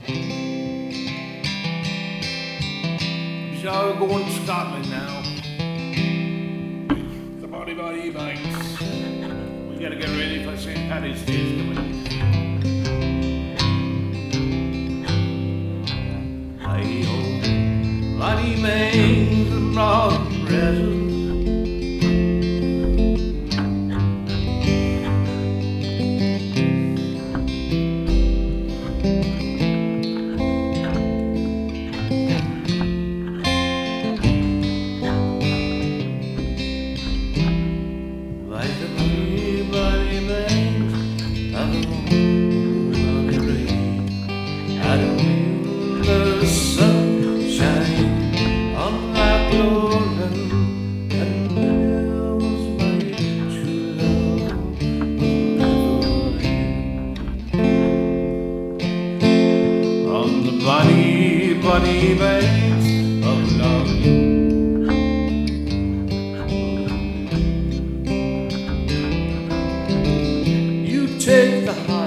So we're going to Scotland now. The body banks. We gotta get ready for St. Paddy's Day coming up. Hi-ho, body banks and broad resin. Bunny banks of love. You take the heart